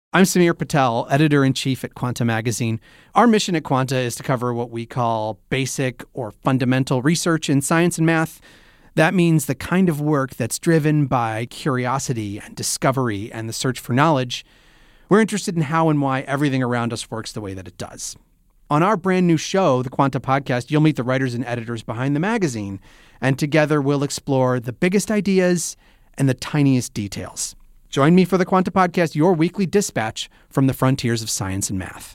I'm Samir Patel, editor-in-chief at Quanta Magazine. Our mission at Quanta is to cover what we call basic or fundamental research in science and math. That means the kind of work that's driven by curiosity and discovery and the search for knowledge. We're interested in how and why everything around us works the way that it does. On our brand new show, the Quanta Podcast, you'll meet the writers and editors behind the magazine, and together we'll explore the biggest ideas and the tiniest details. Join me for the Quanta Podcast, your weekly dispatch from the frontiers of science and math.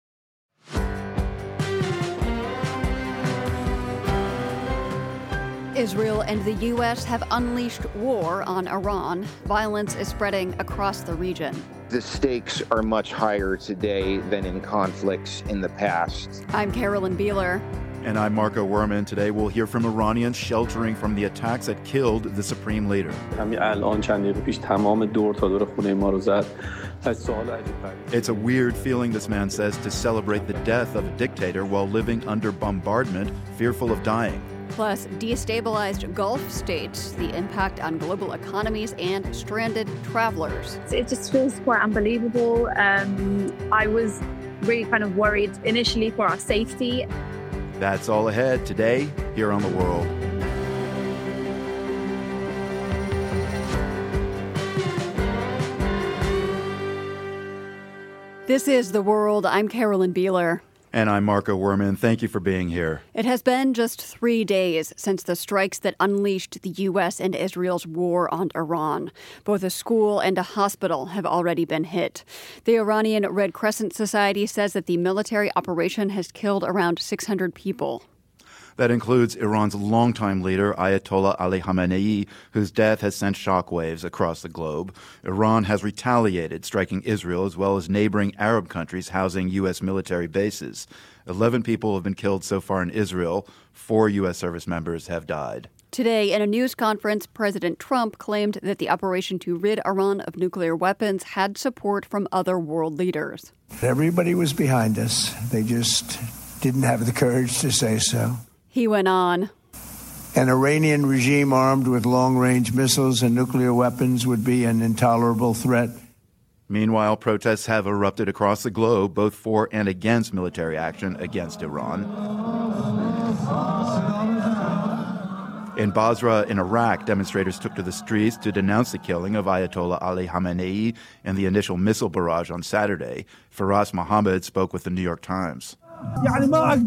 Israel and the U.S. have unleashed war on Iran. Violence is spreading across the region. The stakes are much higher today than in conflicts in the past. I'm Carolyn Beeler. And I'm Marco Werman. Today we'll hear from Iranians sheltering from the attacks that killed the supreme leader. It's a weird feeling, this man says, to celebrate the death of a dictator while living under bombardment, fearful of dying. Plus, destabilized Gulf states, the impact on global economies, and stranded travelers. It just feels quite unbelievable. I was really kind of worried initially for our safety. That's all ahead today here on The World. This is The World. I'm Carolyn Beeler. And I'm Marco Werman. Thank you for being here. It has been just 3 days since the strikes that unleashed the U.S. and Israel's war on Iran. Both a school and a hospital have already been hit. The Iranian Red Crescent Society says that the military operation has killed around 600 people. That includes Iran's longtime leader, Ayatollah Ali Khamenei, whose death has sent shockwaves across the globe. Iran has retaliated, striking Israel as well as neighboring Arab countries housing U.S. military bases. 11 people have been killed so far in Israel. 4 U.S. service members have died. Today, in a news conference, President Trump claimed that the operation to rid Iran of nuclear weapons had support from other world leaders. Everybody was behind us. They just didn't have the courage to say so. He went on. An Iranian regime armed with long-range missiles and nuclear weapons would be an intolerable threat. Meanwhile, protests have erupted across the globe, both for and against military action against Iran. In Basra, in Iraq, demonstrators took to the streets to denounce the killing of Ayatollah Ali Khamenei and the initial missile barrage on Saturday. Faraz Mohammed spoke with the New York Times. I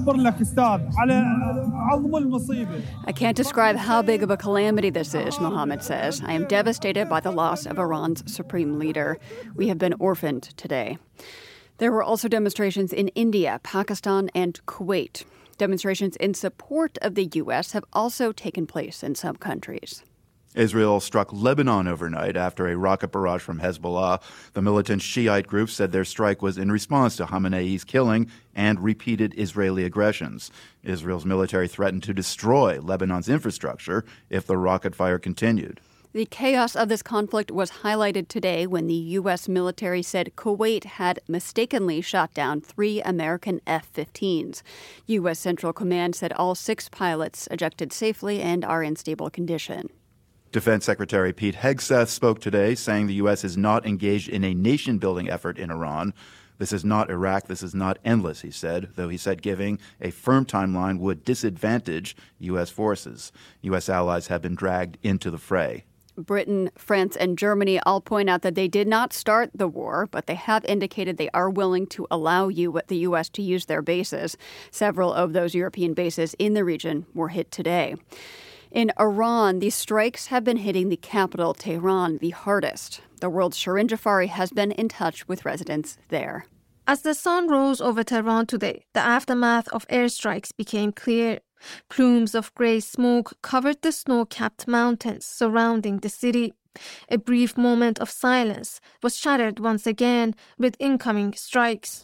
can't describe how big of a calamity this is, Mohammed says. I am devastated by the loss of Iran's supreme leader. We have been orphaned today. There were also demonstrations in India, Pakistan, and Kuwait. Demonstrations in support of the U.S. have also taken place in some countries. Israel struck Lebanon overnight after a rocket barrage from Hezbollah. The militant Shiite group said their strike was in response to Khamenei's killing and repeated Israeli aggressions. Israel's military threatened to destroy Lebanon's infrastructure if the rocket fire continued. The chaos of this conflict was highlighted today when the U.S. military said Kuwait had mistakenly shot down 3 American F-15s. U.S. Central Command said all 6 pilots ejected safely and are in stable condition. Defense Secretary Pete Hegseth spoke today, saying the U.S. is not engaged in a nation-building effort in Iran. This is not Iraq. This is not endless, he said, though he said giving a firm timeline would disadvantage U.S. forces. U.S. allies have been dragged into the fray. Britain, France, and Germany all point out that they did not start the war, but they have indicated they are willing to allow the U.S. to use their bases. Several of those European bases in the region were hit today. In Iran, these strikes have been hitting the capital, Tehran, the hardest. The world's Shirin Jafari has been in touch with residents there. As the sun rose over Tehran today, the aftermath of airstrikes became clear. Plumes of gray smoke covered the snow-capped mountains surrounding the city. A brief moment of silence was shattered once again with incoming strikes.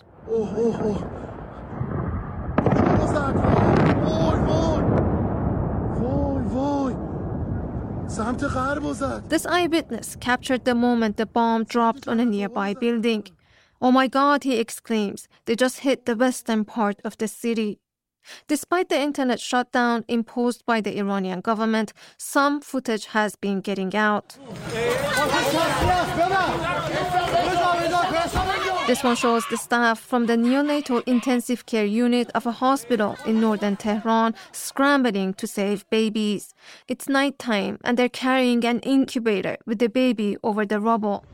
This eyewitness captured the moment the bomb dropped on a nearby building. "Oh my God," he exclaims, "they just hit the western part of the city." Despite the internet shutdown imposed by the Iranian government, some footage has been getting out. This one shows the staff from the neonatal intensive care unit of a hospital in northern Tehran scrambling to save babies. It's nighttime and they're carrying an incubator with the baby over the rubble.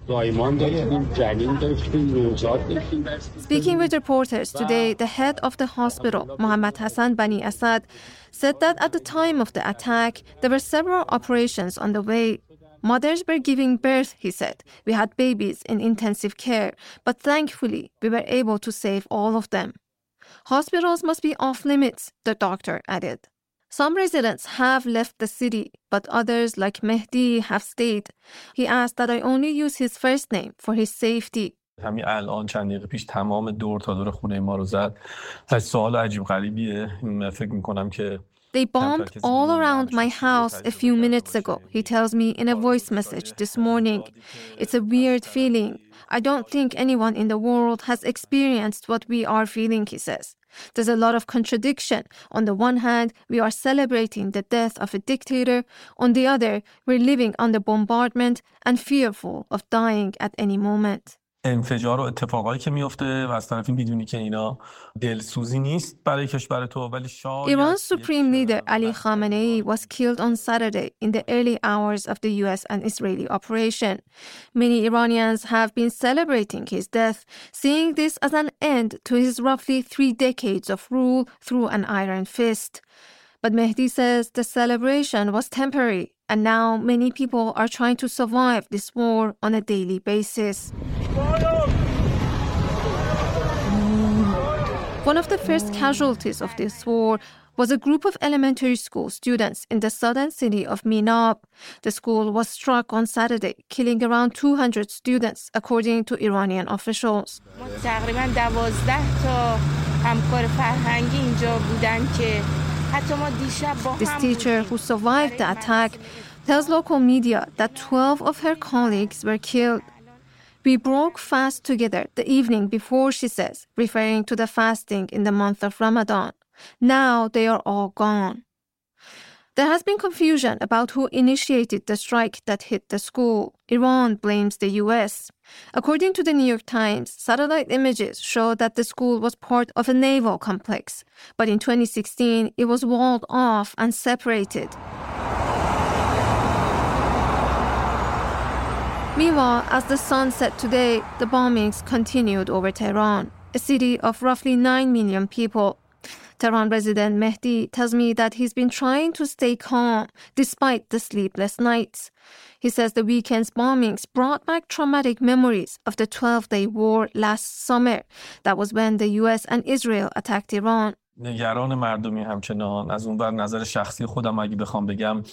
Speaking with reporters today, the head of the hospital, Mohammad Hassan Bani Asad, said that at the time of the attack, there were several operations on the way. Mothers were giving birth, he said. We had babies in intensive care, but thankfully, we were able to save all of them. Hospitals must be off limits, the doctor added. Some residents have left the city, but others, like Mehdi, have stayed. He asked that I only use his first name for his safety. همین الان چند دقیقه پیش تمام دور تا دور خونه ما رو زد. سوال عجیب غریبیه. فکر می‌کنم که They bombed all around my house a few minutes ago, he tells me in a voice message this morning. It's a weird feeling. I don't think anyone in the world has experienced what we are feeling, he says. There's a lot of contradiction. On the one hand, we are celebrating the death of a dictator. On the other, we're living under bombardment and fearful of dying at any moment. انفجار و اتفاقایی که میفته و از طرفی میدونی که اینا دلسوزی نیست برای کشور تو ولی شاید Iran's supreme leader Ali Khamenei was killed on Saturday in the early hours of the US and Israeli operation. Many Iranians have been celebrating his death, seeing this as an end to his roughly 3 decades of rule through an iron fist. But Mehdi says the celebration was temporary, and now many people are trying to survive this war on a daily basis. One of the first casualties of this war was a group of elementary school students in the southern city of Minab. The school was struck on Saturday, killing around 200 students, according to Iranian officials. This teacher who survived the attack tells local media that 12 of her colleagues were killed. We broke fast together the evening before, she says, referring to the fasting in the month of Ramadan. Now they are all gone. There has been confusion about who initiated the strike that hit the school. Iran blames the US. According to the New York Times, satellite images show that the school was part of a naval complex, but in 2016 it was walled off and separated. Meanwhile, as the sun set today, the bombings continued over Tehran, a city of roughly 9 million people. Tehran resident Mehdi tells me that he's been trying to stay calm despite the sleepless nights. He says the weekend's bombings brought back traumatic memories of the 12-day war last summer. That was when the US and Israel attacked Iran. نگران مردمی همچنان از اون بر نظر شخصی خودم اگه بخوام بگم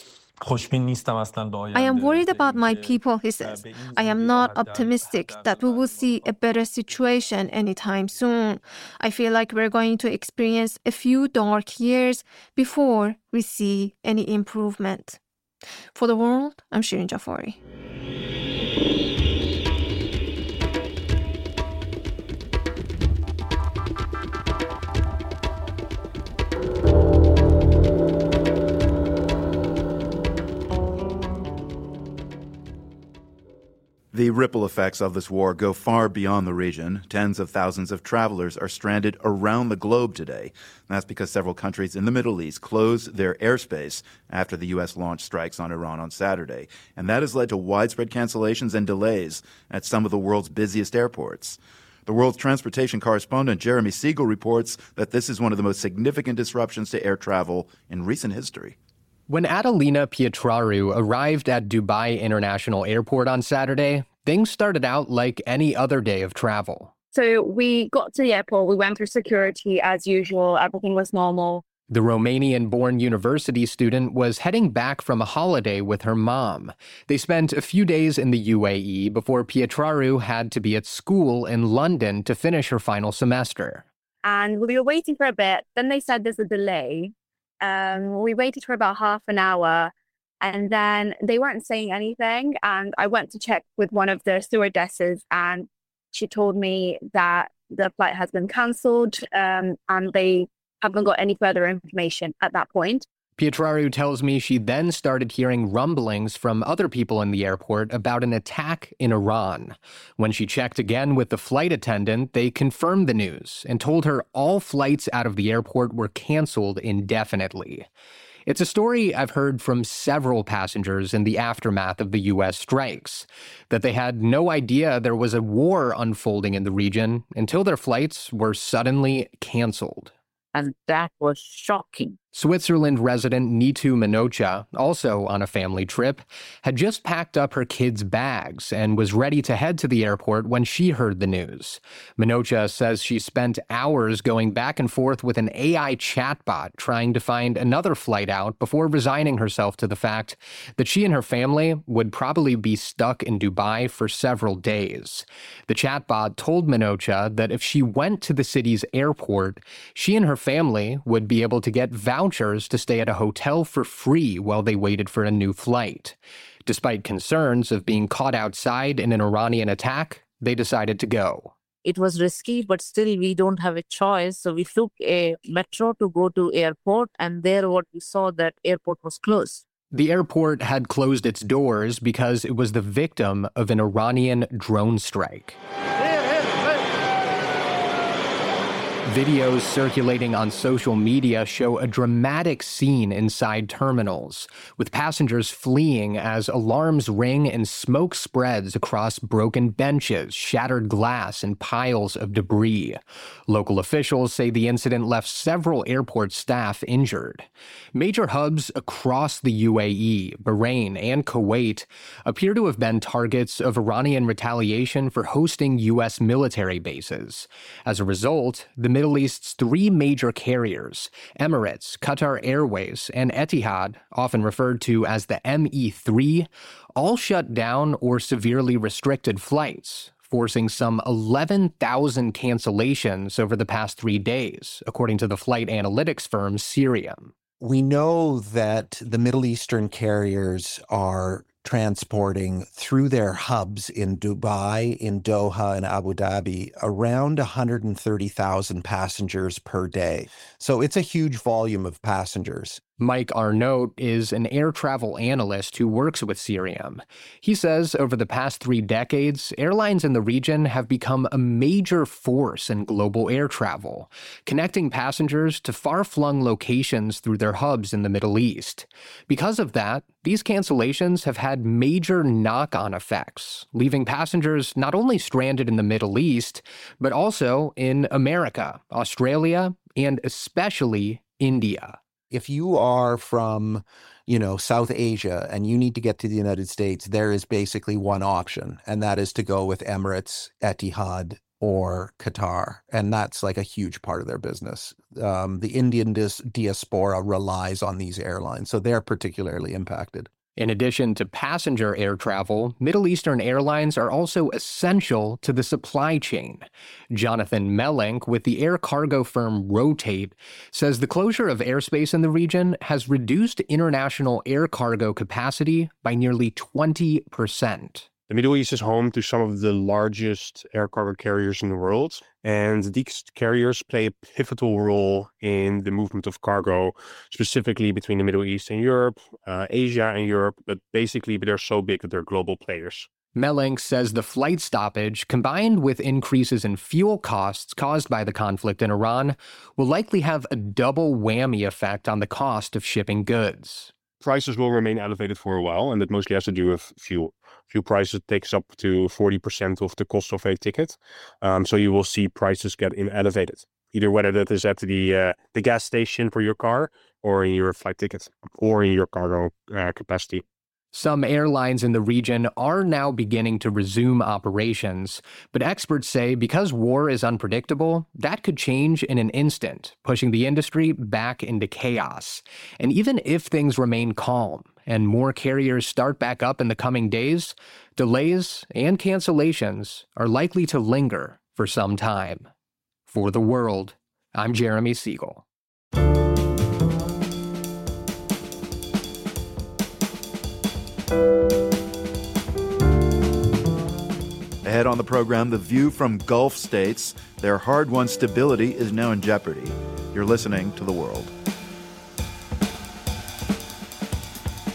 I am worried about my people, he says. I am not optimistic that we will see a better situation anytime soon. I feel like we're going to experience a few dark years before we see any improvement. For The World, I'm Shirin Jafari. The ripple effects of this war go far beyond the region. Tens of thousands of travelers are stranded around the globe today. That's because several countries in the Middle East closed their airspace after the U.S. launched strikes on Iran on Saturday. And that has led to widespread cancellations and delays at some of the world's busiest airports. The world's transportation correspondent Jeremy Siegel reports that this is one of the most significant disruptions to air travel in recent history. When Adelina Pietraru arrived at Dubai International Airport on Saturday, things started out like any other day of travel. So we got to the airport, we went through security as usual, everything was normal. The Romanian-born university student was heading back from a holiday with her mom. They spent a few days in the UAE before Pietraru had to be at school in London to finish her final semester. And we were waiting for a bit, then they said there's a delay. We waited for about half an hour and then they weren't saying anything. And I went to check with one of the stewardesses and she told me that the flight has been cancelled and they haven't got any further information at that point. Pietraru tells me she then started hearing rumblings from other people in the airport about an attack in Iran. When she checked again with the flight attendant, they confirmed the news and told her all flights out of the airport were canceled indefinitely. It's a story I've heard from several passengers in the aftermath of the U.S. strikes, that they had no idea there was a war unfolding in the region until their flights were suddenly canceled. And that was shocking. Switzerland resident Nitu Minocha, also on a family trip, had just packed up her kids' bags and was ready to head to the airport when she heard the news. Minocha says she spent hours going back and forth with an AI chatbot trying to find another flight out before resigning herself to the fact that she and her family would probably be stuck in Dubai for several days. The chatbot told Minocha that if she went to the city's airport, she and her family would be able to get vouchers to stay at a hotel for free while they waited for a new flight. Despite concerns of being caught outside in an Iranian attack, they decided to go. It was risky, but still we don't have a choice. So we took a metro to go to airport, and there what we saw that airport was closed. The airport had closed its doors because it was the victim of an Iranian drone strike. Videos circulating on social media show a dramatic scene inside terminals, with passengers fleeing as alarms ring and smoke spreads across broken benches, shattered glass, and piles of debris. Local officials say the incident left several airport staff injured. Major hubs across the UAE, Bahrain, and Kuwait appear to have been targets of Iranian retaliation for hosting U.S. military bases. As a result, the Middle East's three major carriers, Emirates, Qatar Airways, and Etihad, often referred to as the ME3, all shut down or severely restricted flights, forcing some 11,000 cancellations over the past 3 days, according to the flight analytics firm Cirium. We know that the Middle Eastern carriers are transporting through their hubs in Dubai, in Doha, and Abu Dhabi around 130,000 passengers per day. So it's a huge volume of passengers. Mike Arnault is an air travel analyst who works with Cirium. He says over the past 3 decades, airlines in the region have become a major force in global air travel, connecting passengers to far-flung locations through their hubs in the Middle East. Because of that, these cancellations have had major knock-on effects, leaving passengers not only stranded in the Middle East, but also in America, Australia, and especially India. If you are from, South Asia and you need to get to the United States, there is basically one option, and that is to go with Emirates, Etihad, or Qatar. And that's like a huge part of their business. The Indian diaspora relies on these airlines, so they're particularly impacted. In addition to passenger air travel, Middle Eastern airlines are also essential to the supply chain. Jonathan Mellink with the air cargo firm Rotate says the closure of airspace in the region has reduced international air cargo capacity by nearly 20%. The Middle East is home to some of the largest air cargo carriers in the world, and these carriers play a pivotal role in the movement of cargo, specifically between the Middle East and Europe, Asia and Europe, but basically they're so big that they're global players. Mellink says the flight stoppage, combined with increases in fuel costs caused by the conflict in Iran, will likely have a double whammy effect on the cost of shipping goods. Prices will remain elevated for a while, and that mostly has to do with fuel. Fuel prices takes up to 40% of the cost of a ticket. So you will see prices get elevated, either whether that is at the gas station for your car or in your flight ticket or in your cargo capacity. Some airlines in the region are now beginning to resume operations, but experts say because war is unpredictable, that could change in an instant, pushing the industry back into chaos. And even if things remain calm and more carriers start back up in the coming days, delays and cancellations are likely to linger for some time. For The World, I'm Jeremy Siegel. Ahead on the program, the view from Gulf states. Their hard-won stability is now in jeopardy. You're listening to The World.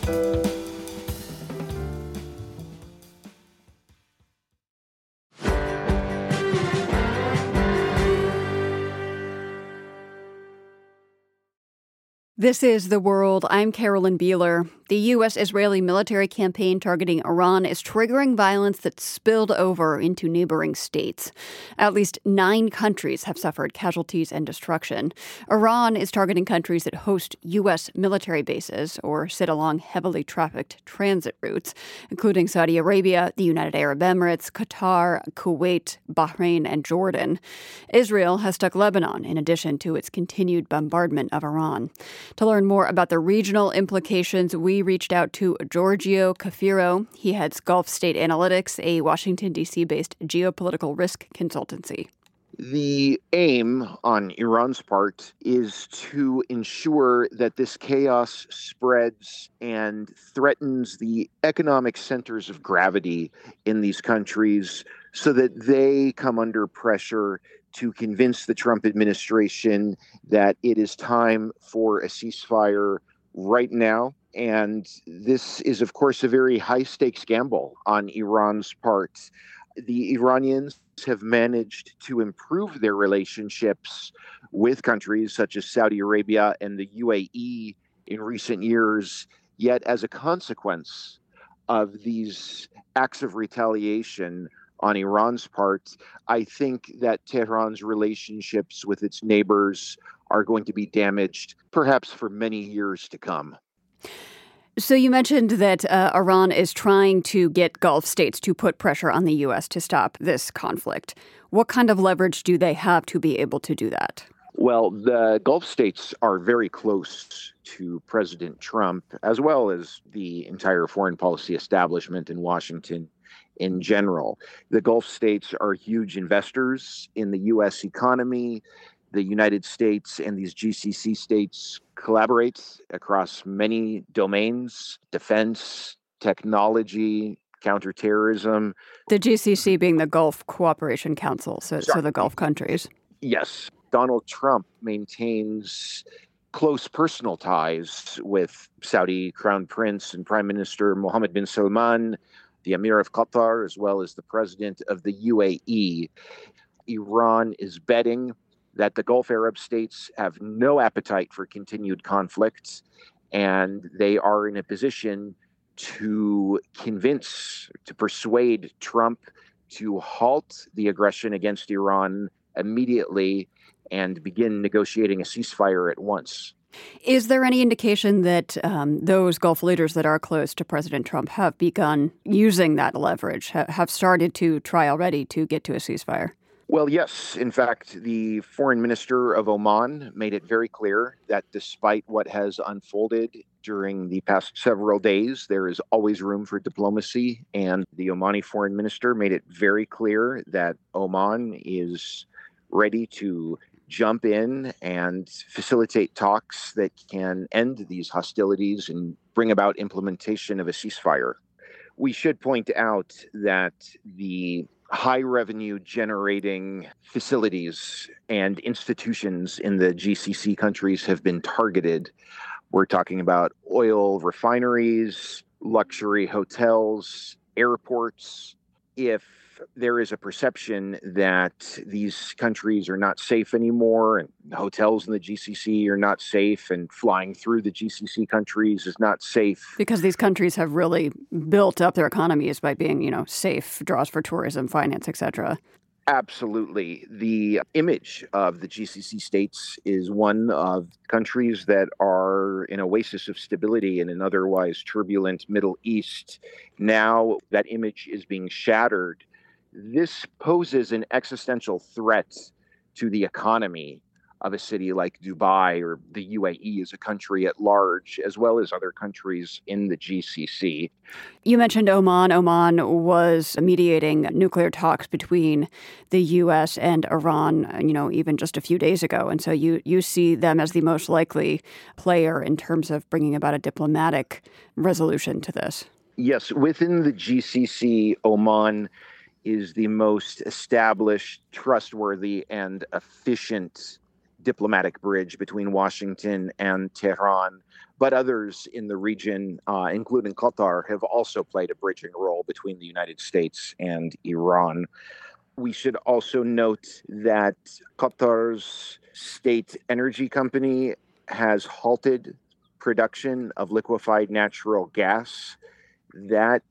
This is The World. I'm Carolyn Beeler. The U.S.-Israeli military campaign targeting Iran is triggering violence that spilled over into neighboring states. At least 9 countries have suffered casualties and destruction. Iran is targeting countries that host U.S. military bases or sit along heavily trafficked transit routes, including Saudi Arabia, the United Arab Emirates, Qatar, Kuwait, Bahrain, and Jordan. Israel has struck Lebanon in addition to its continued bombardment of Iran. To learn more about the regional implications, we reached out to Giorgio Cafiero. He heads Gulf State Analytics, a Washington, D.C.-based geopolitical risk consultancy. The aim on Iran's part is to ensure that this chaos spreads and threatens the economic centers of gravity in these countries so that they come under pressure to convince the Trump administration that it is time for a ceasefire right now. And this is, of course, a very high-stakes gamble on Iran's part. The Iranians have managed to improve their relationships with countries such as Saudi Arabia and the UAE in recent years. Yet, as a consequence of these acts of retaliation on Iran's part, I think that Tehran's relationships with its neighbors are going to be damaged, perhaps for many years to come. So you mentioned that Iran is trying to get Gulf states to put pressure on the U.S. to stop this conflict. What kind of leverage do they have to be able to do that? Well, the Gulf states are very close to President Trump, as well as the entire foreign policy establishment in Washington in general. The Gulf states are huge investors in the U.S. economy. The United States and these GCC states collaborate across many domains: defense, technology, counterterrorism. The GCC being the Gulf Cooperation Council, so the Gulf countries. Yes. Donald Trump maintains close personal ties with Saudi Crown Prince and Prime Minister Mohammed bin Salman, the Emir of Qatar, as well as the president of the UAE. Iran is betting that the Gulf Arab states have no appetite for continued conflicts, and they are in a position to persuade Trump to halt the aggression against Iran immediately and begin negotiating a ceasefire at once. Is there any indication that those Gulf leaders that are close to President Trump have begun using that leverage, have started to try already to get to a ceasefire? Well, yes. In fact, the foreign minister of Oman made it very clear that despite what has unfolded during the past several days, there is always room for diplomacy. And the Omani foreign minister made it very clear that Oman is ready to jump in and facilitate talks that can end these hostilities and bring about implementation of a ceasefire. We should point out that the high revenue generating facilities and institutions in the GCC countries have been targeted. We're talking about oil refineries, luxury hotels, airports. If there is a perception that these countries are not safe anymore and hotels in the GCC are not safe and flying through the GCC countries is not safe. Because these countries have really built up their economies by being, safe, draws for tourism, finance, etc. Absolutely. The image of the GCC states is one of countries that are an oasis of stability in an otherwise turbulent Middle East. Now that image is being shattered. This poses an existential threat to the economy of a city like Dubai or the UAE as a country at large, as well as other countries in the GCC. You mentioned Oman. Oman was mediating nuclear talks between the U.S. and Iran, even just a few days ago. And so you see them as the most likely player in terms of bringing about a diplomatic resolution to this. Yes, within the GCC, Oman is the most established, trustworthy, and efficient diplomatic bridge between Washington and Tehran. But others in the region, including Qatar, have also played a bridging role between the United States and Iran. We should also note that Qatar's state energy company has halted production of liquefied natural gas. That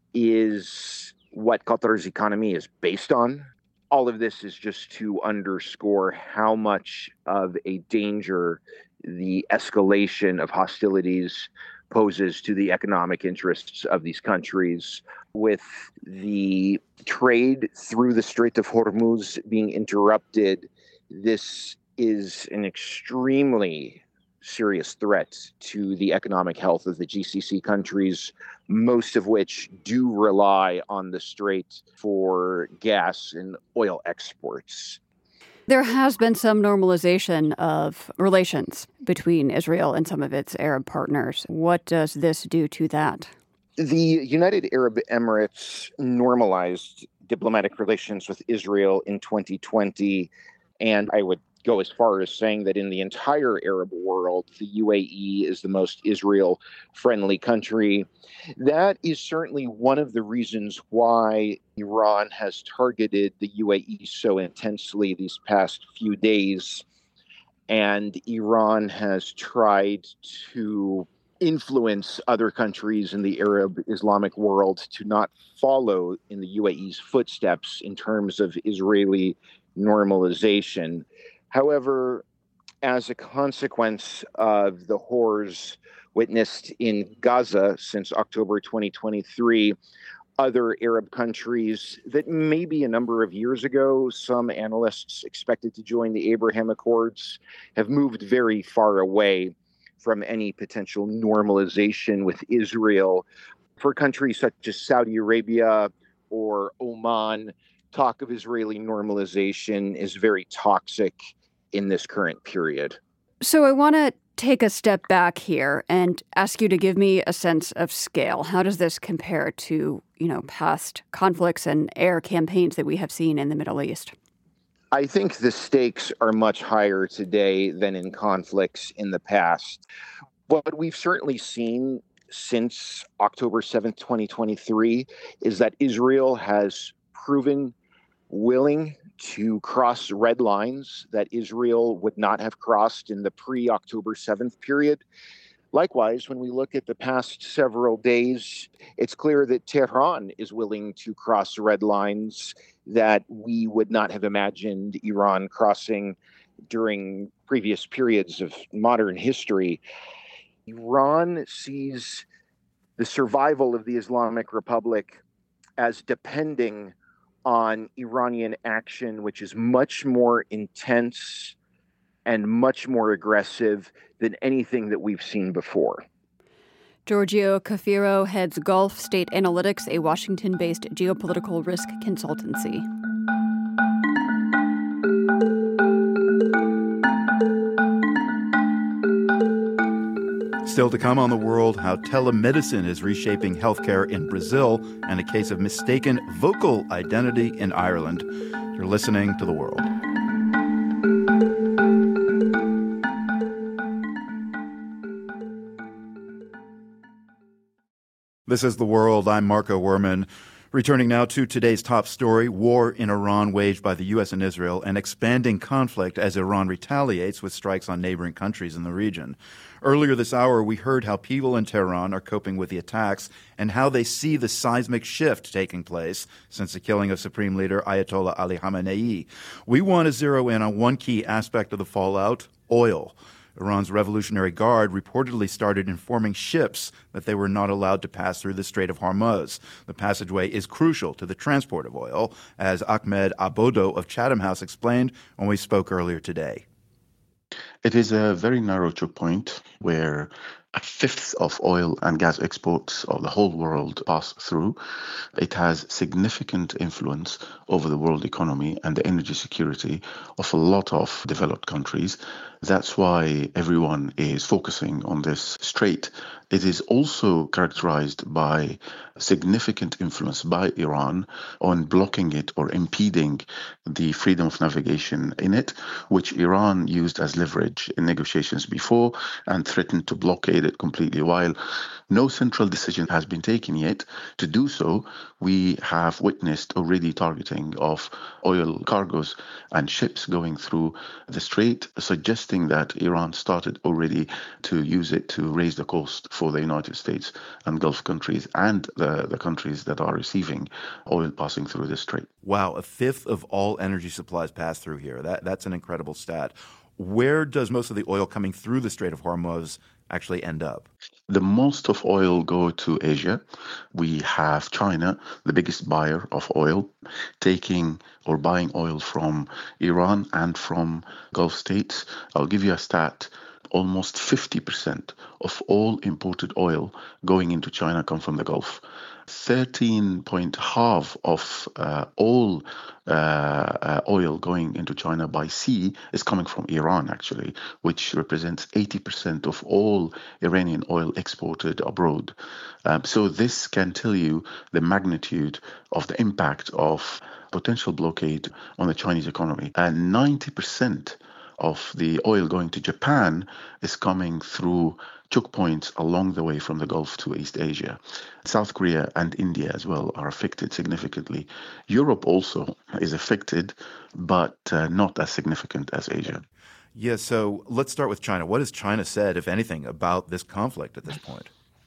is what Qatar's economy is based on. All of this is just to underscore how much of a danger the escalation of hostilities poses to the economic interests of these countries. With the trade through the Strait of Hormuz being interrupted, this is an extremely serious threat to the economic health of the GCC countries, most of which do rely on the strait for gas and oil exports. There has been some normalization of relations between Israel and some of its Arab partners. What does this do to that? The United Arab Emirates normalized diplomatic relations with Israel in 2020, and I would go as far as saying that in the entire Arab world, the UAE is the most Israel-friendly country. That is certainly one of the reasons why Iran has targeted the UAE so intensely these past few days. And Iran has tried to influence other countries in the Arab Islamic world to not follow in the UAE's footsteps in terms of Israeli normalization. However, as a consequence of the horrors witnessed in Gaza since October 2023, other Arab countries that maybe a number of years ago some analysts expected to join the Abraham Accords have moved very far away from any potential normalization with Israel. For countries such as Saudi Arabia or Oman, talk of Israeli normalization is very toxic in this current period. So I want to take a step back here and ask you to give me a sense of scale. How does this compare to, past conflicts and air campaigns that we have seen in the Middle East? I think the stakes are much higher today than in conflicts in the past. What we've certainly seen since October 7th, 2023, is that Israel has proven willing to cross red lines that Israel would not have crossed in the pre-October 7th period. Likewise, when we look at the past several days, it's clear that Tehran is willing to cross red lines that we would not have imagined Iran crossing during previous periods of modern history. Iran sees the survival of the Islamic Republic as depending on Iranian action, which is much more intense and much more aggressive than anything that we've seen before. Giorgio Cafiero heads Gulf State Analytics, a Washington-based geopolitical risk consultancy. Still to come on The World, how telemedicine is reshaping healthcare in Brazil and a case of mistaken vocal identity in Ireland. You're listening to The World. This is The World. I'm Marco Werman. Returning now to today's top story, war in Iran waged by the U.S. and Israel, and expanding conflict as Iran retaliates with strikes on neighboring countries in the region. Earlier this hour, we heard how people in Tehran are coping with the attacks and how they see the seismic shift taking place since the killing of Supreme Leader Ayatollah Ali Khamenei. We want to zero in on one key aspect of the fallout, oil. Iran's Revolutionary Guard reportedly started informing ships that they were not allowed to pass through the Strait of Hormuz. The passageway is crucial to the transport of oil, as Ahmed Abodo of Chatham House explained when we spoke earlier today. It is a very narrow choke point where a fifth of oil and gas exports of the whole world pass through. It has significant influence over the world economy and the energy security of a lot of developed countries. That's why everyone is focusing on this strait. It is also characterized by significant influence by Iran on blocking it or impeding the freedom of navigation in it, which Iran used as leverage in negotiations before and threatened to blockade it completely. While no central decision has been taken yet to do so, we have witnessed already targeting of oil cargoes and ships going through the strait, suggesting that Iran started already to use it to raise the cost for the United States and Gulf countries and the countries that are receiving oil passing through the strait. Wow, a fifth of all energy supplies pass through here. That's an incredible stat. Where does most of the oil coming through the Strait of Hormuz actually end up? The most of oil go to Asia. We have China, the biggest buyer of oil, taking or buying oil from Iran and from Gulf states. I'll give you a stat. Almost 50% of all imported oil going into China come from the Gulf. 13.5 of all oil going into China by sea is coming from Iran, actually, which represents 80% of all Iranian oil exported abroad. So this can tell you the magnitude of the impact of potential blockade on the Chinese economy. And 90% of the oil going to Japan is coming through choke points along the way from the Gulf to East Asia. South Korea and India as well are affected significantly. Europe also is affected, but not as significant as Asia. Yeah, so let's start with China. What has China said, if anything, about this conflict at this point?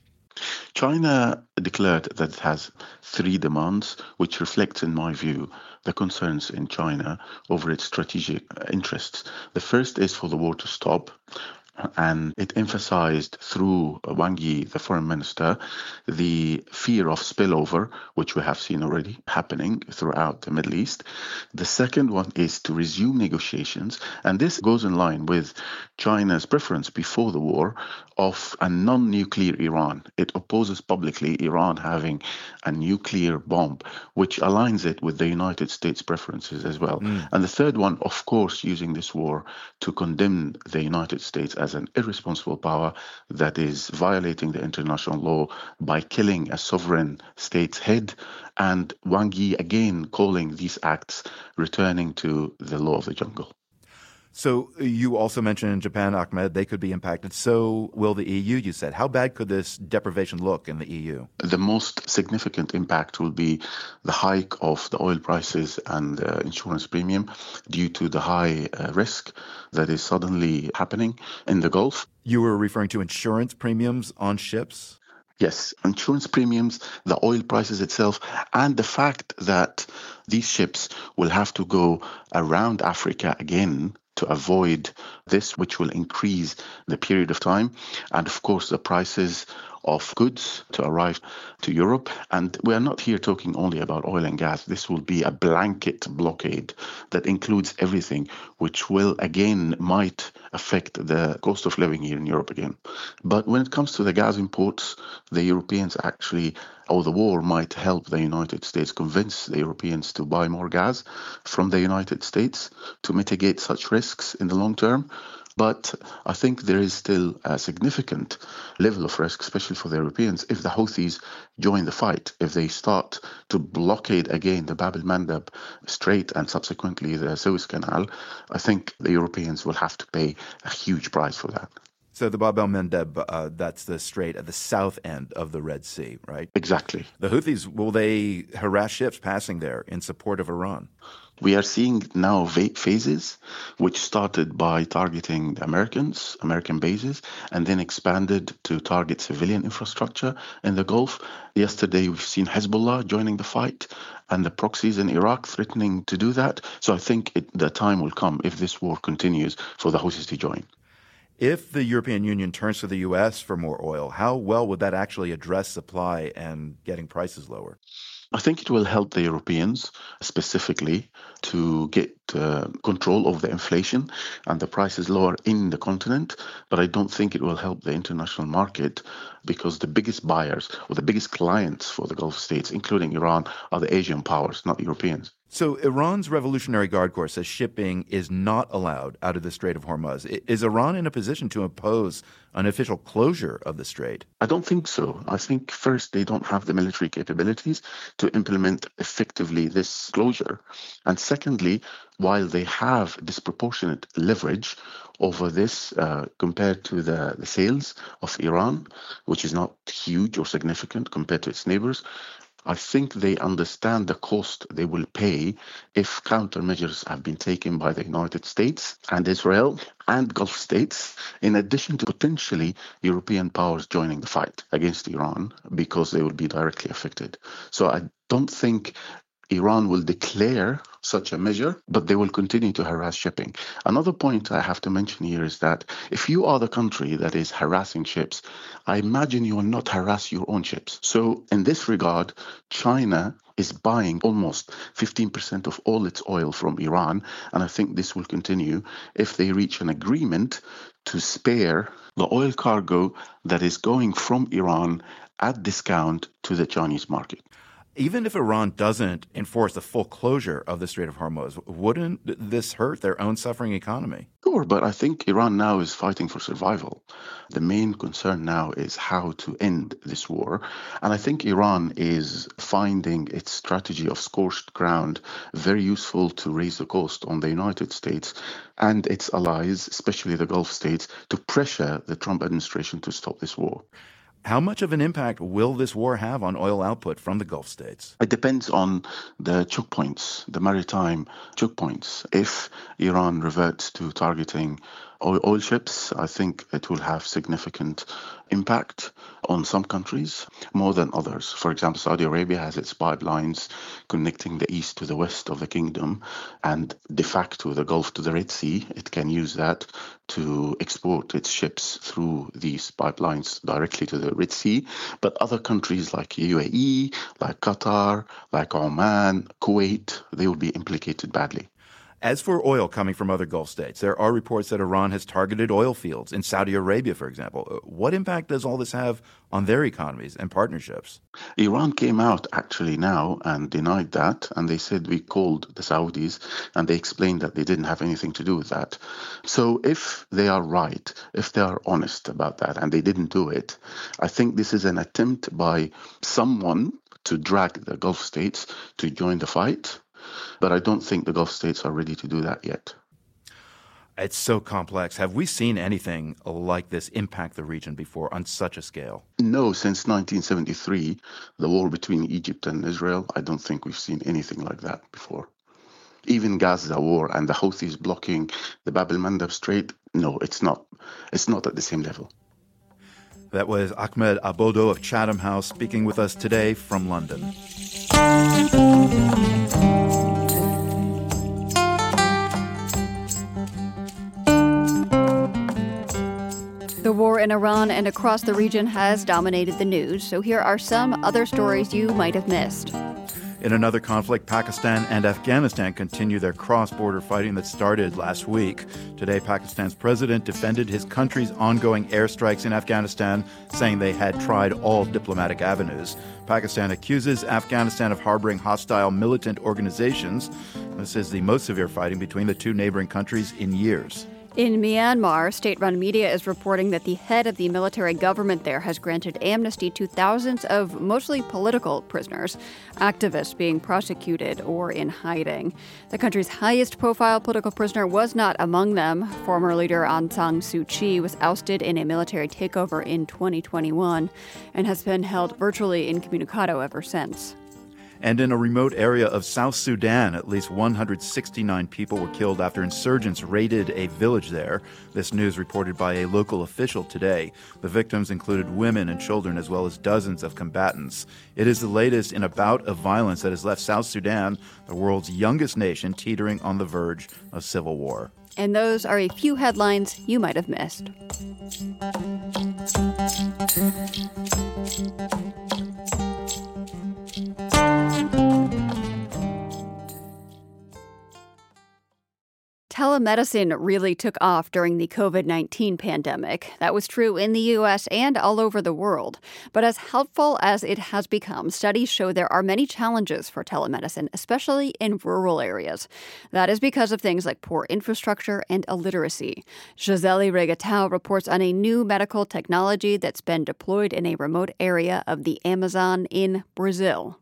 China declared that it has 3 demands, which reflects, in my view, the concerns in China over its strategic interests. The first is for the war to stop. And it emphasized through Wang Yi, the foreign minister, the fear of spillover, which we have seen already happening throughout the Middle East. The second one is to resume negotiations, and this goes in line with China's preference before the war of a non-nuclear Iran. It opposes publicly Iran having a nuclear bomb, which aligns it with the United States preferences as well. And the third one, of course, using this war to condemn the United States as an irresponsible power that is violating the international law by killing a sovereign state's head, and Wang Yi again calling these acts returning to the law of the jungle. So you also mentioned in Japan, Ahmed, they could be impacted. So will the EU, you said. How bad could this deprivation look in the EU? The most significant impact will be the hike of the oil prices and insurance premium due to the high risk that is suddenly happening in the Gulf. You were referring to insurance premiums on ships? Yes, insurance premiums, the oil prices itself, and the fact that these ships will have to go around Africa again to avoid this, which will increase the period of time. And of course, the prices of goods to arrive to Europe. And we are not here talking only about oil and gas. This will be a blanket blockade that includes everything, which will again might affect the cost of living here in Europe again. But when it comes to the gas imports, the Europeans actually, or the war might help the United States convince the Europeans to buy more gas from the United States to mitigate such risks in the long term. But I think there is still a significant level of risk, especially for the Europeans, if the Houthis join the fight, if they start to blockade again the Bab el-Mandeb Strait and subsequently the Suez Canal. I think the Europeans will have to pay a huge price for that. So the Bab el-Mandeb, that's the strait at the south end of the Red Sea, right? Exactly. The Houthis, will they harass ships passing there in support of Iran? We are seeing now phases which started by targeting the American bases, and then expanded to target civilian infrastructure in the Gulf. Yesterday, we've seen Hezbollah joining the fight and the proxies in Iraq threatening to do that. So I think the time will come, if this war continues, for the Houthis to join. If the European Union turns to the U.S. for more oil, how well would that actually address supply and getting prices lower? I think it will help the Europeans specifically to get control of the inflation and the prices lower in the continent, but I don't think it will help the international market, because the biggest buyers or the biggest clients for the Gulf states, including Iran, are the Asian powers, not Europeans. So Iran's Revolutionary Guard Corps says shipping is not allowed out of the Strait of Hormuz. Is Iran in a position to impose an official closure of the strait? I don't think so. I think first, they don't have the military capabilities to implement effectively this closure. And secondly, while they have disproportionate leverage over this compared to the sales of Iran, which is not huge or significant compared to its neighbors, I think they understand the cost they will pay if countermeasures have been taken by the United States and Israel and Gulf states, in addition to potentially European powers joining the fight against Iran, because they will be directly affected. So I don't think Iran will declare such a measure, but they will continue to harass shipping. Another point I have to mention here is that if you are the country that is harassing ships, I imagine you will not harass your own ships. So in this regard, China is buying almost 15% of all its oil from Iran, and I think this will continue if they reach an agreement to spare the oil cargo that is going from Iran at discount to the Chinese market. Even if Iran doesn't enforce the full closure of the Strait of Hormuz, wouldn't this hurt their own suffering economy? Sure, but I think Iran now is fighting for survival. The main concern now is how to end this war. And I think Iran is finding its strategy of scorched ground very useful to raise the cost on the United States and its allies, especially the Gulf states, to pressure the Trump administration to stop this war. How much of an impact will this war have on oil output from the Gulf states? It depends on the choke points, the maritime choke points. If Iran reverts to targeting oil ships, I think it will have significant impact on some countries more than others. For example, Saudi Arabia has its pipelines connecting the east to the west of the kingdom, and de facto the Gulf to the Red Sea. It can use that to export its ships through these pipelines directly to the Red Sea. But other countries like UAE, like Qatar, like Oman, Kuwait, they will be implicated badly. As for oil coming from other Gulf states, there are reports that Iran has targeted oil fields in Saudi Arabia, for example. What impact does all this have on their economies and partnerships? Iran came out actually now and denied that, and they said we called the Saudis, and they explained that they didn't have anything to do with that. So if they are right, if they are honest about that, and they didn't do it, I think this is an attempt by someone to drag the Gulf states to join the fight. But I don't think the Gulf states are ready to do that yet. It's so complex. Have we seen anything like this impact the region before on such a scale? No, since 1973, the war between Egypt and Israel, I don't think we've seen anything like that before. Even Gaza war and the Houthis blocking the Bab el-Mandeb Strait, no, it's not. It's not at the same level. That was Ahmed Abodo of Chatham House speaking with us today from London. The war in Iran and across the region has dominated the news, so here are some other stories you might have missed. In another conflict, Pakistan and Afghanistan continue their cross-border fighting that started last week. Today, Pakistan's president defended his country's ongoing airstrikes in Afghanistan, saying they had tried all diplomatic avenues. Pakistan accuses Afghanistan of harboring hostile militant organizations. This is the most severe fighting between the two neighboring countries in years. In Myanmar, state-run media is reporting that the head of the military government there has granted amnesty to thousands of mostly political prisoners, activists being prosecuted or in hiding. The country's highest-profile political prisoner was not among them. Former leader Aung San Suu Kyi was ousted in a military takeover in 2021 and has been held virtually incommunicado ever since. And in a remote area of South Sudan, at least 169 people were killed after insurgents raided a village there. This news reported by a local official today. The victims included women and children as well as dozens of combatants. It is the latest in a bout of violence that has left South Sudan, the world's youngest nation, teetering on the verge of civil war. And those are a few headlines you might have missed. Telemedicine really took off during the COVID-19 pandemic. That was true in the U.S. and all over the world. But as helpful as it has become, studies show there are many challenges for telemedicine, especially in rural areas. That is because of things like poor infrastructure and illiteracy. Gisele Regatão reports on a new medical technology that's been deployed in a remote area of the Amazon in Brazil.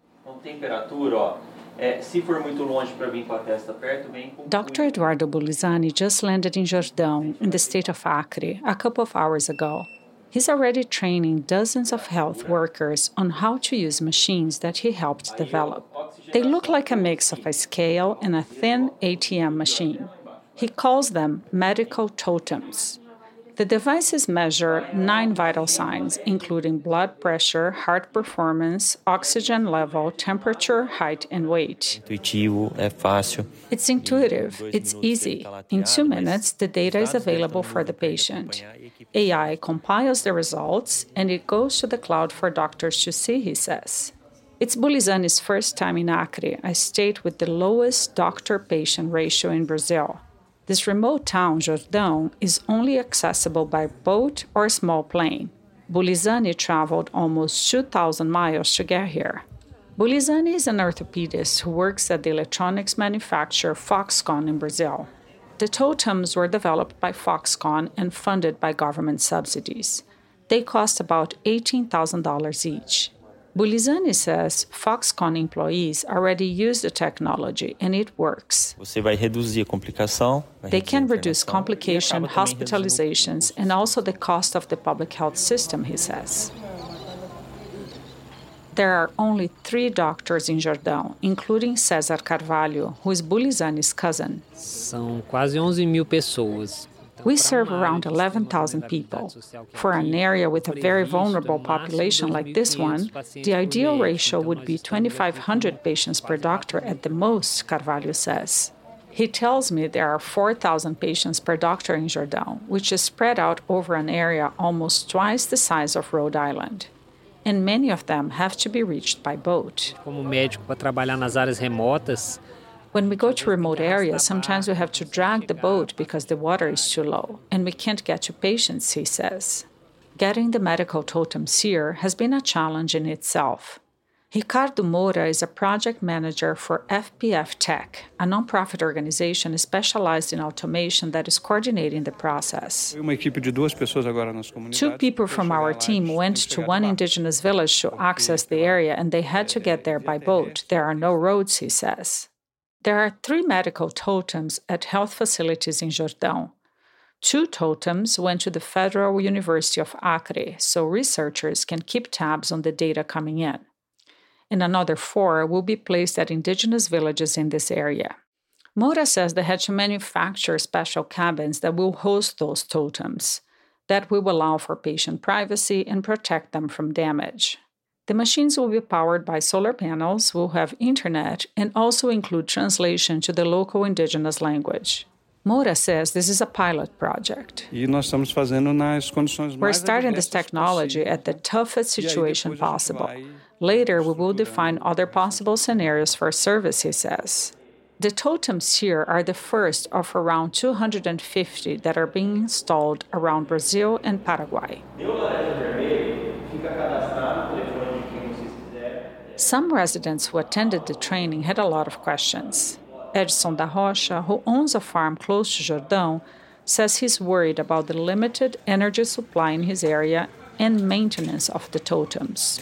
Dr. Eduardo Bulizani just landed in Jordão, in the state of Acre, a couple of hours ago. He's already training dozens of health workers on how to use machines that he helped develop. They look like a mix of a scale and a thin ATM machine. He calls them medical totems. The devices measure 9 vital signs, including blood pressure, heart performance, oxygen level, temperature, height, and weight. It's intuitive. It's easy. In 2 minutes, the data is available for the patient. AI compiles the results, and it goes to the cloud for doctors to see, he says. It's Bulizani's first time in Acre, a state with the lowest doctor-patient ratio in Brazil. This remote town, Jordão, is only accessible by boat or small plane. Bulizani traveled almost 2,000 miles to get here. Bulizani is an orthopedist who works at the electronics manufacturer Foxconn in Brazil. The totems were developed by Foxconn and funded by government subsidies. They cost about $18,000 each. Bulizani says Foxconn employees already use the technology and it works. They can reduce complication, hospitalizations, and also the cost of the public health system, he says. There are only 3 doctors in Jordão, including César Carvalho, who is Bulizani's cousin. São quase 11,000 pessoas. We serve around 11,000 people. For an area with a very vulnerable population like this one, the ideal ratio would be 2,500 patients per doctor at the most, Carvalho says. He tells me there are 4,000 patients per doctor in Jordão, which is spread out over an area almost twice the size of Rhode Island. And many of them have to be reached by boat. Como médico para trabalhar nas áreas remotas, when we go to remote areas, sometimes we have to drag the boat because the water is too low, and we can't get to patients, he says. Getting the medical totems here has been a challenge in itself. Ricardo Moura is a project manager for FPF Tech, a nonprofit organization specialized in automation that is coordinating the process. 2 people from our team went to one indigenous village to access the area, and they had to get there by boat. There are no roads, he says. There are 3 medical totems at health facilities in Jordão. 2 totems went to the Federal University of Acre, so researchers can keep tabs on the data coming in. And another 4 will be placed at indigenous villages in this area. Moura says they had to manufacture special cabins that will host those totems. That will allow for patient privacy and protect them from damage. The machines will be powered by solar panels, will have internet, and also include translation to the local indigenous language. Moura says this is a pilot project. We're starting this technology at the toughest situation possible. Later, we will define other possible scenarios for service, he says. The totems here are the first of around 250 that are being installed around Brazil and Paraguay. Some residents who attended the training had a lot of questions. Edson da Rocha, who owns a farm close to Jordão, says he's worried about the limited energy supply in his area and maintenance of the totems.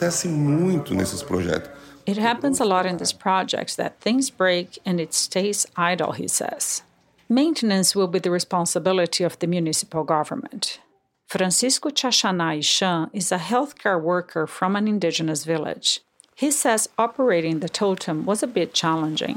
It happens a lot in these projects that things break and it stays idle, he says. Maintenance will be the responsibility of the municipal government. Francisco Chachana Ichan is a healthcare worker from an indigenous village. He says operating the totem was a bit challenging.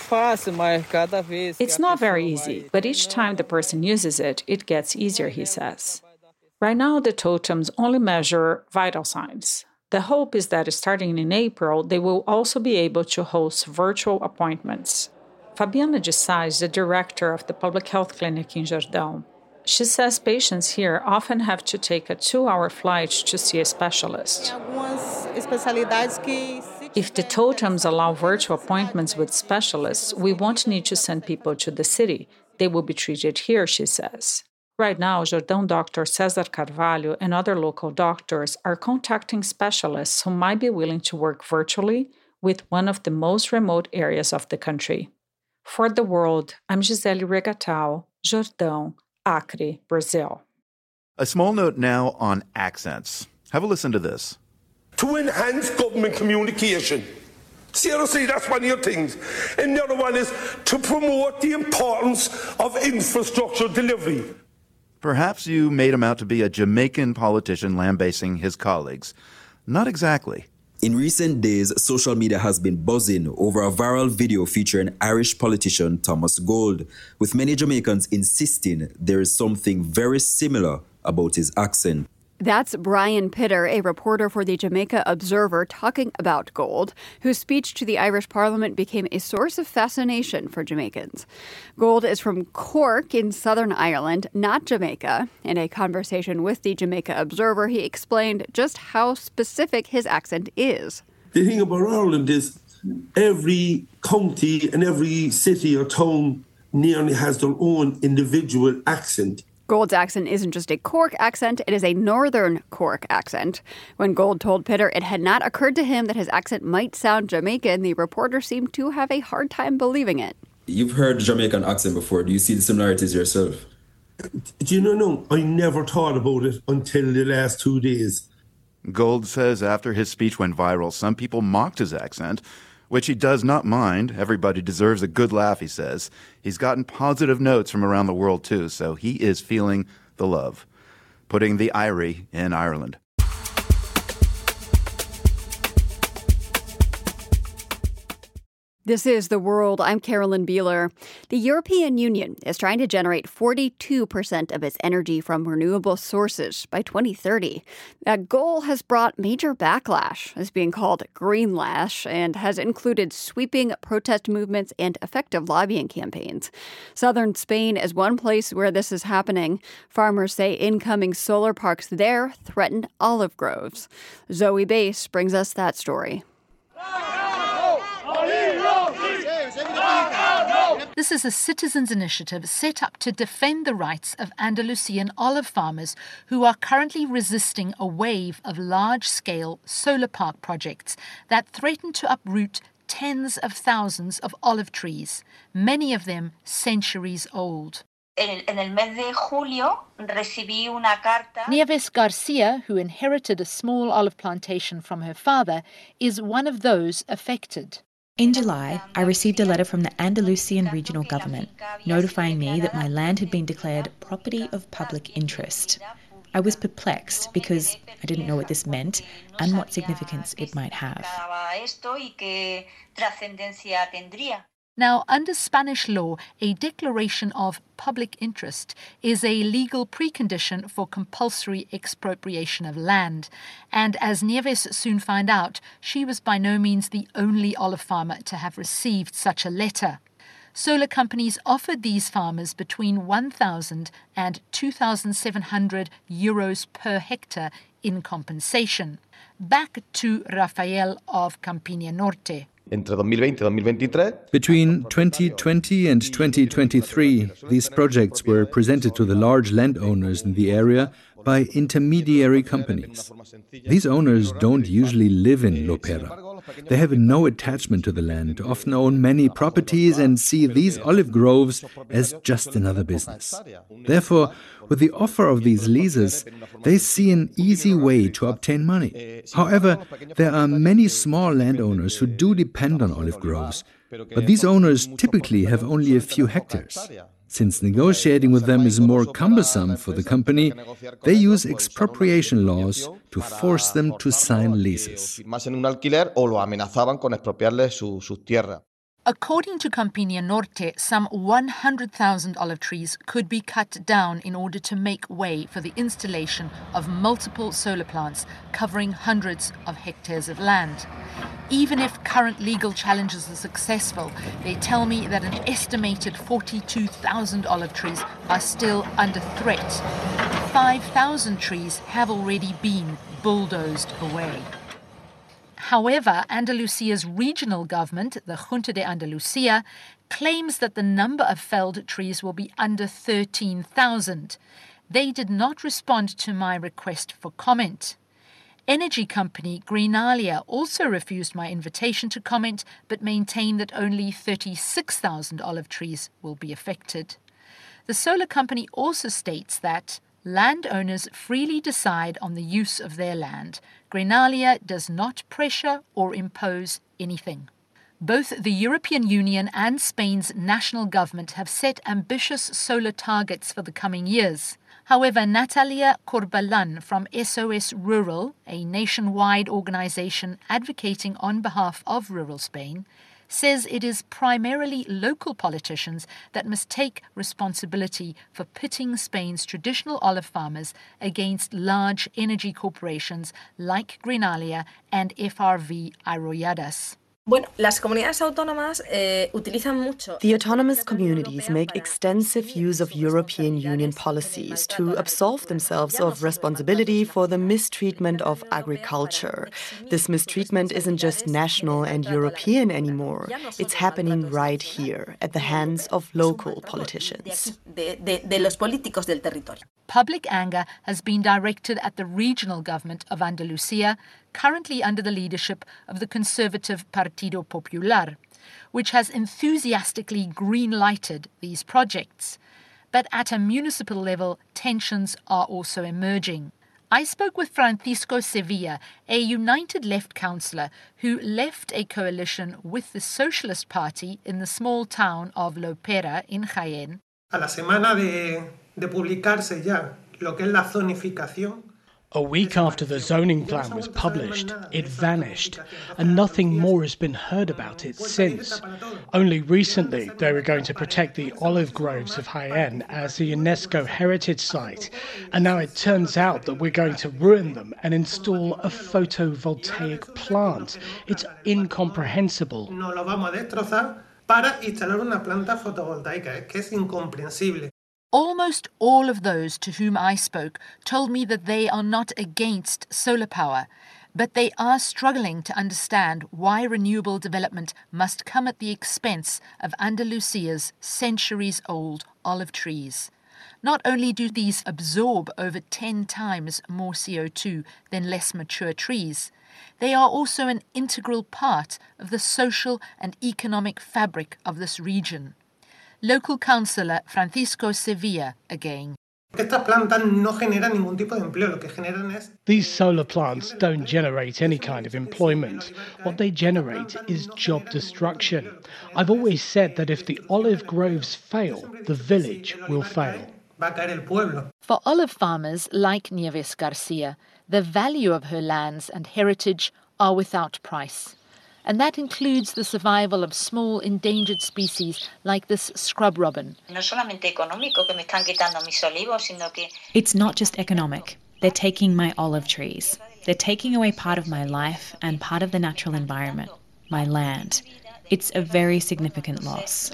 It's not very easy, but each time the person uses it, it gets easier, he says. Right now, the totems only measure vital signs. The hope is that starting in April, they will also be able to host virtual appointments. Fabiana de Sá is the director of the public health clinic in Jordão. She says patients here often have to take a 2-hour flight to see a specialist. If the totems allow virtual appointments with specialists, we won't need to send people to the city. They will be treated here, she says. Right now, Jordão doctor Cesar Carvalho and other local doctors are contacting specialists who might be willing to work virtually with one of the most remote areas of the country. For The World, I'm Gisele Regatão, Jordão, Acre, Brazil. A small note now on accents. Have a listen to this. To enhance government communication. Seriously, that's one of your things. And the other one is to promote the importance of infrastructure delivery. Perhaps you made him out to be a Jamaican politician lambasting his colleagues. Not exactly. In recent days, social media has been buzzing over a viral video featuring Irish politician Thomas Gold, with many Jamaicans insisting there is something very similar about his accent. That's Brian Pitter, a reporter for the Jamaica Observer, talking about Gold, whose speech to the Irish Parliament became a source of fascination for Jamaicans. Gold is from Cork in Southern Ireland, not Jamaica. In a conversation with the Jamaica Observer, he explained just how specific his accent is. The thing about Ireland is every county and every city or town nearly has their own individual accent. Gold's accent isn't just a Cork accent, it is a Northern Cork accent. When Gold told Pitter it had not occurred to him that his accent might sound Jamaican, the reporter seemed to have a hard time believing it. You've heard the Jamaican accent before. Do you see the similarities yourself? Do you know, no, I never thought about it until the last 2 days. Gold says after his speech went viral, some people mocked his accent, which he does not mind. Everybody deserves a good laugh, he says. He's gotten positive notes from around the world, too, so he is feeling the love. Putting the Irie in Ireland. This is The World. I'm Carolyn Beeler. The European Union is trying to generate 42% of its energy from renewable sources by 2030. That goal has brought major backlash. It's being called greenlash and has included sweeping protest movements and effective lobbying campaigns. Southern Spain is one place where this is happening. Farmers say incoming solar parks there threaten olive groves. Zoe Bass brings us that story. This is a citizens' initiative set up to defend the rights of Andalusian olive farmers who are currently resisting a wave of large-scale solar park projects that threaten to uproot tens of thousands of olive trees, many of them centuries old. Nieves Garcia, who inherited a small olive plantation from her father, is one of those affected. In July, I received a letter from the Andalusian regional government notifying me that my land had been declared property of public interest. I was perplexed because I didn't know what this meant and what significance it might have. Now, under Spanish law, a declaration of public interest is a legal precondition for compulsory expropriation of land. And as Nieves soon found out, she was by no means the only olive farmer to have received such a letter. Solar companies offered these farmers between 1,000 and 2,700 euros per hectare in compensation. Back to Rafael of Campiña Norte. Between 2020 and 2023, these projects were presented to the large landowners in the area by intermediary companies. These owners don't usually live in Lopera. They have no attachment to the land, often own many properties, and see these olive groves as just another business. Therefore, with the offer of these leases, they see an easy way to obtain money. However, there are many small landowners who do depend on olive groves, but these owners typically have only a few hectares. Since negotiating with them is more cumbersome for the company, they use expropriation laws to force them to sign leases. According to Campiña Norte, some 100,000 olive trees could be cut down in order to make way for the installation of multiple solar plants covering hundreds of hectares of land. Even if current legal challenges are successful, they tell me that an estimated 42,000 olive trees are still under threat. 5,000 trees have already been bulldozed away. However, Andalusia's regional government, the Junta de Andalucía, claims that the number of felled trees will be under 13,000. They did not respond to my request for comment. Energy company Greenalia also refused my invitation to comment, but maintained that only 36,000 olive trees will be affected. The solar company also states that landowners freely decide on the use of their land. Greenalia does not pressure or impose anything. Both the European Union and Spain's national government have set ambitious solar targets for the coming years. However, Natalia Corbalan from SOS Rural, a nationwide organization advocating on behalf of rural Spain, says it is primarily local politicians that must take responsibility for pitting Spain's traditional olive farmers against large energy corporations like Greenalia and FRV Arroyadas. The autonomous communities make extensive use of European Union policies to absolve themselves of responsibility for the mistreatment of agriculture. This mistreatment isn't just national and European anymore. It's happening right here at the hands of local politicians. Public anger has been directed at the regional government of Andalusia, currently under the leadership of the conservative Partido Popular, which has enthusiastically green-lighted these projects. But at a municipal level, tensions are also emerging. I spoke with Francisco Sevilla, a United Left councillor who left a coalition with the Socialist Party in the small town of Lopera in Jaén. A la semana de publicarse ya lo que es la zonificación. A week after the zoning plan was published, it vanished, and nothing more has been heard about it since. Only recently they were going to protect the olive groves of Jaén as a UNESCO heritage site, and now it turns out that we're going to ruin them and install a photovoltaic plant. It's incomprehensible. No lo vamos a destrozar para instalar una planta fotovoltaica, es que es incomprensible. Almost all of those to whom I spoke told me that they are not against solar power, but they are struggling to understand why renewable development must come at the expense of Andalusia's centuries-old olive trees. Not only do these absorb over 10 times more CO2 than less mature trees, they are also an integral part of the social and economic fabric of this region. Local councillor Francisco Sevilla again. These solar plants don't generate any kind of employment. What they generate is job destruction. I've always said that if the olive groves fail, the village will fail. For olive farmers like Nieves Garcia, the value of her lands and heritage are without price. And that includes the survival of small endangered species like this scrub robin. It's not just economic. They're taking my olive trees. They're taking away part of my life and part of the natural environment, my land. It's a very significant loss.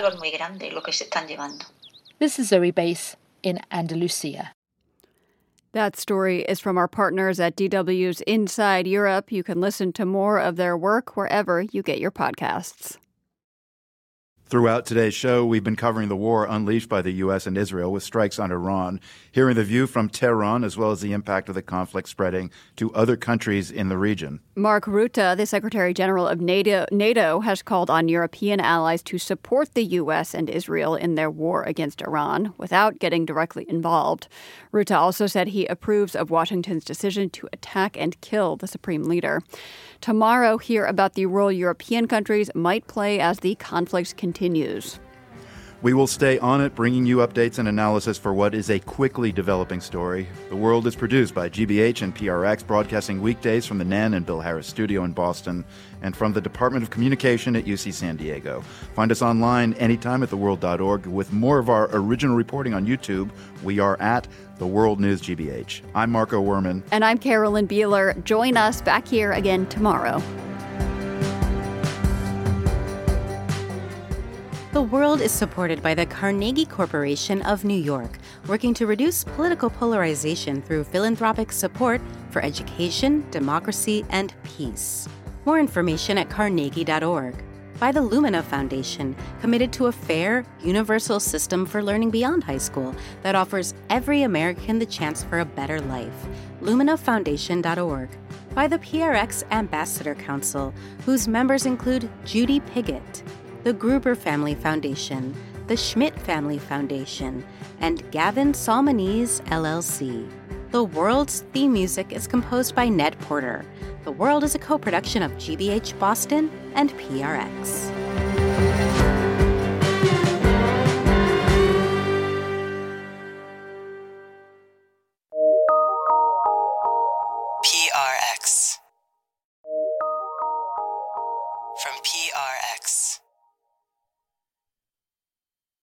This is Zoe Bass in Andalusia. That story is from our partners at DW's Inside Europe. You can listen to more of their work wherever you get your podcasts. Throughout today's show, we've been covering the war unleashed by the U.S. and Israel with strikes on Iran, hearing the view from Tehran as well as the impact of the conflict spreading to other countries in the region. Mark Rutte, the Secretary General of NATO, has called on European allies to support the U.S. and Israel in their war against Iran without getting directly involved. Rutte also said he approves of Washington's decision to attack and kill the supreme leader. Tomorrow, hear about the role European countries might play as the conflict continues. We will stay on it, bringing you updates and analysis for what is a quickly developing story. The World is produced by GBH and PRX, broadcasting weekdays from the Nan and Bill Harris studio in Boston and from the Department of Communication at UC San Diego. Find us online anytime at theworld.org. With more of our original reporting on YouTube, we are at The World News GBH. I'm Marco Werman. And I'm Carolyn Beeler. Join us back here again tomorrow. The World is supported by the Carnegie Corporation of New York, working to reduce political polarization through philanthropic support for education, democracy, and peace. More information at carnegie.org. By the Lumina Foundation, committed to a fair, universal system for learning beyond high school that offers every American the chance for a better life. LuminaFoundation.org. By the PRX Ambassador Council, whose members include Judy Piggott, the Gruber Family Foundation, the Schmidt Family Foundation, and Gavin Salmonese, LLC. The World's theme music is composed by Ned Porter. The World is a co-production of GBH Boston and PRX.